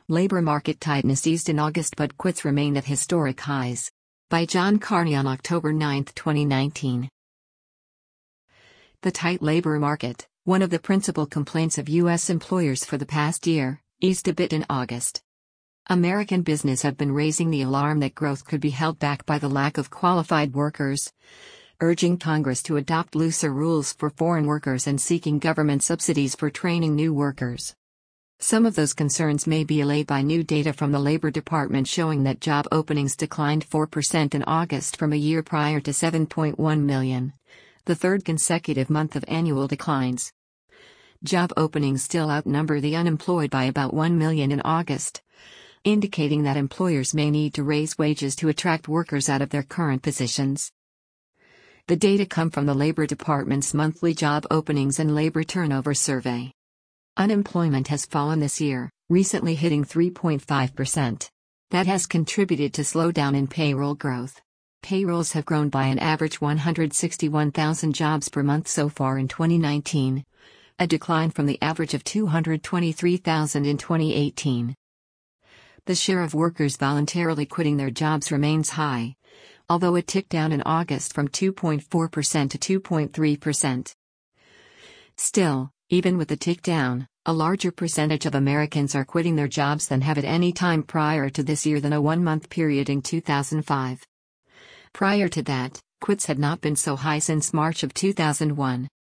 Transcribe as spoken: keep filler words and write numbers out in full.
Labor market tightness eased in August but quits remained at historic highs. By John Carney on October ninth, twenty nineteen. The tight labor market, one of the principal complaints of U S employers for the past year, eased a bit in August. American business have been raising the alarm that growth could be held back by the lack of qualified workers, urging Congress to adopt looser rules for foreign workers and seeking government subsidies for training new workers. Some of those concerns may be allayed by new data from the Labor Department showing that job openings declined four percent in August from a year prior to seven point one million, the third consecutive month of annual declines. Job openings still outnumber the unemployed by about one million in August, indicating that employers may need to raise wages to attract workers out of their current positions. The data come from the Labor Department's monthly job openings and labor turnover survey. Unemployment has fallen this year, recently hitting three point five percent. That has contributed to slowdown in payroll growth. Payrolls have grown by an average one hundred sixty-one thousand jobs per month so far in twenty nineteen, a decline from the average of two hundred twenty-three thousand in twenty eighteen. The share of workers voluntarily quitting their jobs remains high, although it ticked down in August from two point four percent to two point three percent. Still, even with the tick down, a larger percentage of Americans are quitting their jobs than have at any time prior to this year than a one-month period in two thousand five. Prior to that, quits had not been so high since March of two thousand one.